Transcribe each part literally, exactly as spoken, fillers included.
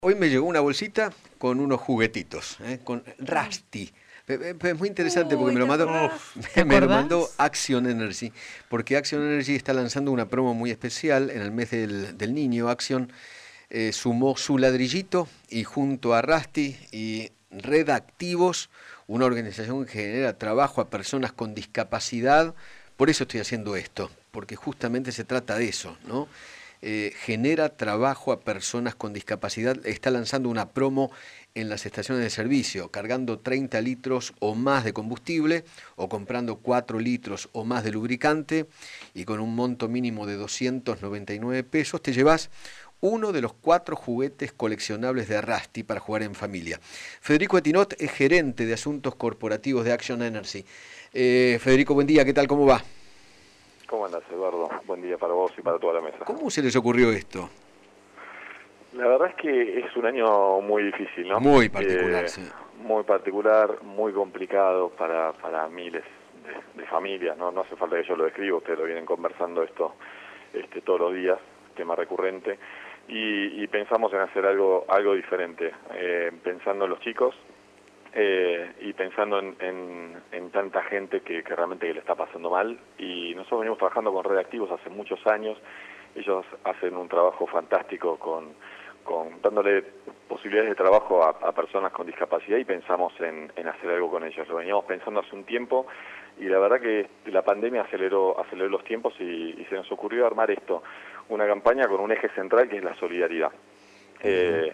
Hoy me llegó una bolsita con unos juguetitos, ¿eh? Con Rusty. Es muy interesante porque Uy, me lo ¿te mandó, acordás? ¿Te me lo mandó acordás? Action Energy, porque Action Energy está lanzando una promo muy especial en el mes del, del niño. Action eh, sumó su ladrillito y junto a Rusty y Red Activos, una organización que genera trabajo a personas con discapacidad. Por eso estoy haciendo esto, porque justamente se trata de eso, ¿no? Eh, genera trabajo a personas con discapacidad. Está lanzando una promo en las estaciones de servicio, cargando treinta litros o más de combustible o comprando cuatro litros o más de lubricante, y con un monto mínimo de doscientos noventa y nueve pesos te llevas uno de los cuatro juguetes coleccionables de Rusty para jugar en familia. Federico Etinot es gerente de asuntos corporativos de Action Energy. Eh, Federico, buen día, ¿qué tal? ¿Cómo va? ¿Cómo andás, Eduardo? Buen día para vos y para toda la mesa. ¿Cómo se les ocurrió esto? La verdad es que es un año muy difícil, ¿no? Muy particular, Eh, sí. muy particular, muy complicado para, para miles de, de familias, ¿no? No hace falta que yo lo describa, ustedes lo vienen conversando esto este, todos los días, tema recurrente, y, y pensamos en hacer algo, algo diferente, eh, pensando en los chicos, Eh, y pensando en, en, en tanta gente que, que realmente que le está pasando mal. Y nosotros venimos trabajando con Red Activos hace muchos años. Ellos hacen un trabajo fantástico con, con dándole posibilidades de trabajo a, a personas con discapacidad, y pensamos en, en hacer algo con ellos. Lo veníamos pensando hace un tiempo y la verdad que la pandemia aceleró, aceleró los tiempos y, y se nos ocurrió armar esto, una campaña con un eje central que es la solidaridad. Eh,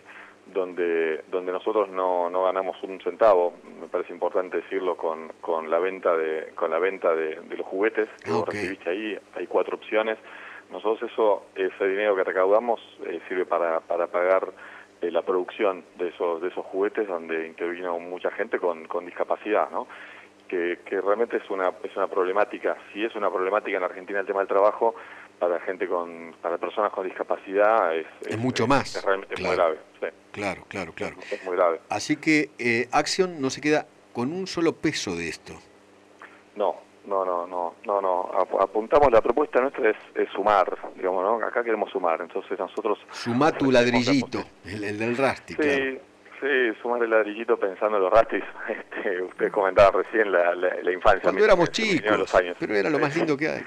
donde donde nosotros no, no ganamos un centavo, me parece importante decirlo, con, con la venta de con la venta de, de los juguetes que vos Okay. recibiste ahí. Hay cuatro opciones. Nosotros eso, ese dinero que recaudamos eh, sirve para, para pagar eh, la producción de esos de esos juguetes, donde intervino mucha gente con, con discapacidad, ¿no? Que, que realmente es una es una problemática. Si es una problemática en Argentina el tema del trabajo, para gente con para personas con discapacidad es, Es es, mucho es, es más. realmente muy Claro, grave. Sí. claro, claro, claro. Es, es muy grave. Así que eh, Action no se queda con un solo peso de esto. No, no, no, no, no, no. Ap- apuntamos, la propuesta nuestra es, es sumar, digamos, ¿no? Acá queremos sumar, entonces nosotros Sumá tu ofrecemos la ladrillito, posibilidad. el, el del Rusty, claro. Sí, sí, sumar el ladrillito pensando en los rastis. Este, usted comentaba recién la, la, la infancia, a mí Cuando se éramos me, se me vinieron los chicos, años. pero era lo más lindo que hay.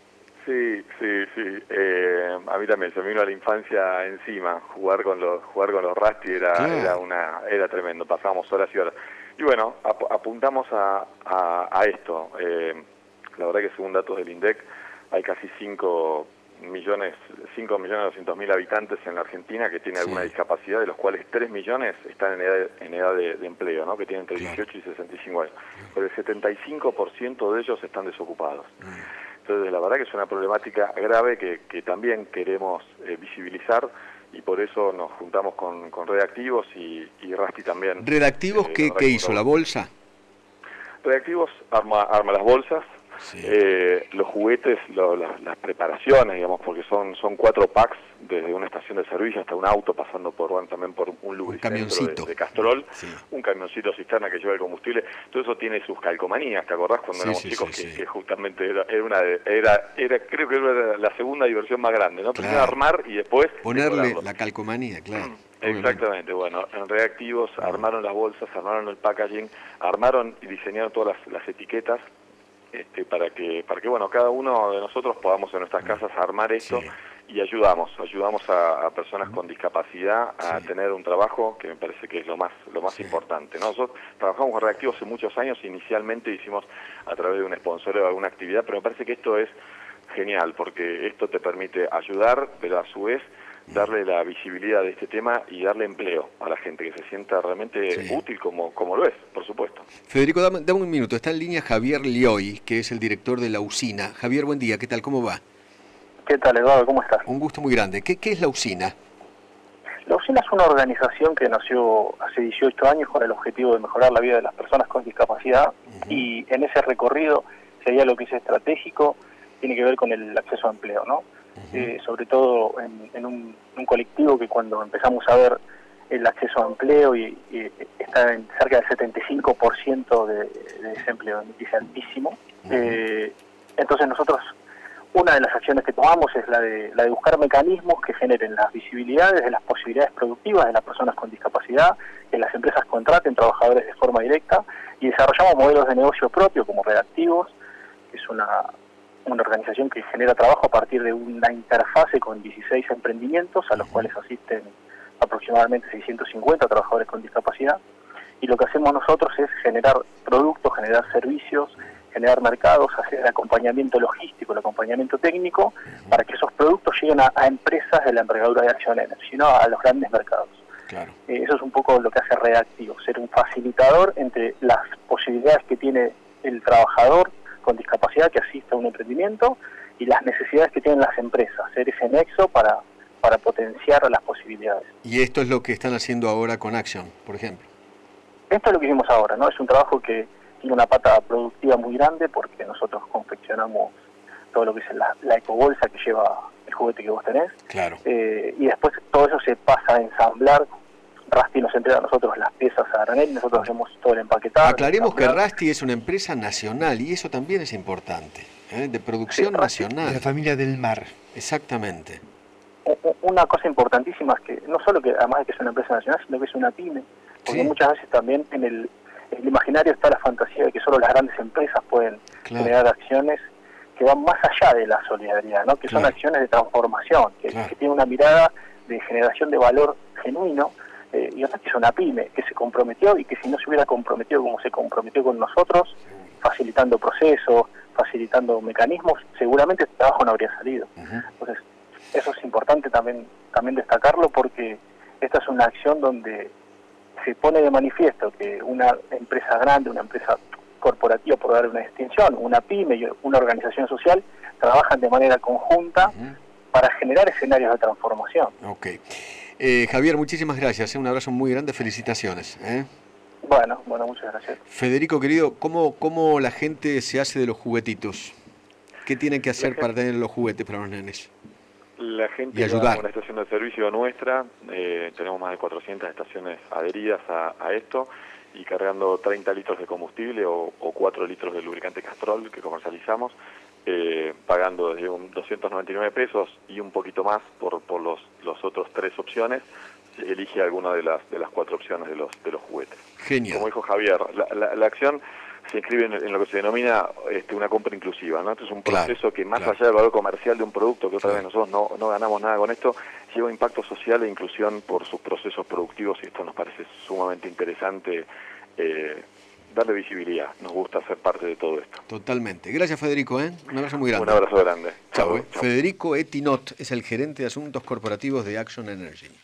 Sí, sí, sí. Eh, a mí también se me vino la infancia encima. Jugar con los, jugar con los Rusty era, era Claro. una, era tremendo. Pasábamos horas y horas. Y bueno, ap apuntamos a, a, a esto. Eh, la verdad que según datos del INDEC hay casi cinco millones, cinco millones doscientos mil habitantes en la Argentina que tienen Sí, alguna discapacidad, de los cuales tres millones están en edad, en edad de, de empleo, ¿no? Que tienen entre claro. dieciocho y sesenta y cinco años. Pero el setenta y cinco por ciento de ellos están desocupados. Mm. Entonces, la verdad que es una problemática grave que, que también queremos eh, visibilizar, y por eso nos juntamos con, con Red Activos y, y Rusty también. ¿Redactivos Eh, qué, la verdad qué que hizo? ¿La uno- bolsa? Red Activos arma, arma las bolsas, Sí. eh, los juguetes, lo- las, las preparaciones, digamos, porque son son cuatro packs, desde una estación de servicio hasta un auto, pasando por, bueno, también por un Un lubricentro de, camioncito. de Castrol, Sí, un camioncito cisterna que lleva el combustible. Todo eso tiene sus calcomanías. ¿Te acordás cuando sí, éramos sí, chicos sí, que, sí. que justamente era, era una de- era era creo que era la segunda diversión más grande, ¿no? Primero Claro. armar y después Ponerle decorarlo. la calcomanía, claro. Obviamente. Exactamente. Bueno, en Reactivos Mm. armaron las bolsas, armaron el packaging, armaron y diseñaron todas las, las etiquetas, este, para que, para que bueno, cada uno de nosotros podamos en nuestras casas armar esto. Sí. Y ayudamos, ayudamos a, a personas con discapacidad a Sí. tener un trabajo que me parece que es lo más, lo más Sí. importante, ¿no? Nosotros trabajamos con Reactivos hace muchos años, inicialmente hicimos a través de un sponsor o alguna actividad, pero me parece que esto es genial, porque esto te permite ayudar, pero a su vez darle la visibilidad de este tema y darle empleo a la gente, que se sienta realmente Sí. útil como, como lo es, por supuesto. Federico, dame, dame un minuto. Está en línea Javier Lioy, que es el director de la usina. Javier, buen día. ¿Qué tal? ¿Cómo va? ¿Qué tal, Eduardo? ¿Cómo estás? Un gusto muy grande. ¿Qué, qué es la usina? La usina es una organización que nació hace dieciocho años con el objetivo de mejorar la vida de las personas con discapacidad, uh-huh. y en ese recorrido sería lo que es estratégico, tiene que ver con el acceso a empleo, ¿no? Uh-huh. Eh, sobre todo en, en un, un colectivo que cuando empezamos a ver el acceso a empleo y, y está en cerca del setenta y cinco por ciento de, de desempleo, es altísimo. Uh-huh. eh, entonces nosotros una de las acciones que tomamos es la de, la de buscar mecanismos que generen las visibilidades de las posibilidades productivas de las personas con discapacidad, que las empresas contraten trabajadores de forma directa, y desarrollamos modelos de negocio propio como Redactivos, que es una, una organización que genera trabajo a partir de una interfase con dieciséis emprendimientos a los cuales asisten aproximadamente seiscientos cincuenta trabajadores con discapacidad, y lo que hacemos nosotros es generar productos, generar servicios, generar mercados, hacer el acompañamiento logístico, el acompañamiento técnico, para que esos productos lleguen a, a empresas de la envergadura de Action Energy, no a los grandes mercados. Claro. Eh, eso es un poco lo que hace Redactivo, ser un facilitador entre las posibilidades que tiene el trabajador con discapacidad que asiste a un emprendimiento y las necesidades que tienen las empresas, ser ese nexo para, para potenciar las posibilidades. Y esto es lo que están haciendo ahora con Action, por ejemplo. Esto es lo que hicimos ahora, ¿no? Es un trabajo que tiene una pata productiva muy grande porque nosotros confeccionamos todo lo que es la, la ecobolsa que lleva el juguete que vos tenés. Claro. Eh, y después todo eso se pasa a ensamblar. Rusty nos entrega a nosotros las piezas a granel y nosotros hacemos todo el empaquetado. Aclaremos que Rusty es una empresa nacional y eso también es importante, ¿eh? De producción sí, nacional. De la familia del mar. Exactamente. Una cosa importantísima es que no solo que además de que es una empresa nacional, sino que es una pyme, porque sí. Muchas veces también en el, en el imaginario está la fantasía de que solo las grandes empresas pueden claro. generar acciones que van más allá de la solidaridad, ¿no? Que claro. son acciones de transformación, que, claro. que tienen una mirada de generación de valor genuino, eh, y otra que es una pyme, que se comprometió y que si no se hubiera comprometido como se comprometió con nosotros, facilitando procesos, facilitando mecanismos, seguramente este trabajo no habría salido. Uh-huh. Entonces, eso es importante también, también destacarlo porque esta es una acción donde se pone de manifiesto que una empresa grande, una empresa corporativa, por dar una distinción, una pyme y una organización social, trabajan de manera conjunta uh-huh. para generar escenarios de transformación. Ok. Eh, Javier, muchísimas gracias. Un abrazo muy grande. Felicitaciones. ¿eh? Bueno, bueno, muchas gracias. Federico, querido, ¿cómo, cómo la gente se hace de los juguetitos? ¿Qué tienen que hacer para tener los juguetes para los nenes? La gente y ayudar. Va a una estación de servicio nuestra, eh, tenemos más de cuatrocientas estaciones adheridas a, a esto y cargando treinta litros de combustible o, o cuatro litros de lubricante Castrol que comercializamos, eh, pagando desde un doscientos noventa y nueve pesos y un poquito más por, por los, los otros tres opciones, se elige alguna de las de las cuatro opciones de los de los juguetes. Genial. Como dijo Javier, la, la, la acción se inscribe en, en lo que se denomina este, una compra inclusiva, ¿no? Esto es un proceso claro, que más claro. allá del valor comercial de un producto, que otra claro. vez nosotros no, no ganamos nada con esto, lleva impacto social e inclusión por sus procesos productivos y esto nos parece sumamente interesante, eh, darle visibilidad, nos gusta ser parte de todo esto. Totalmente. Gracias, Federico, ¿eh? Un abrazo muy grande. Un abrazo grande. Chao. Chau. Federico Etinot es el gerente de asuntos corporativos de Action Energy.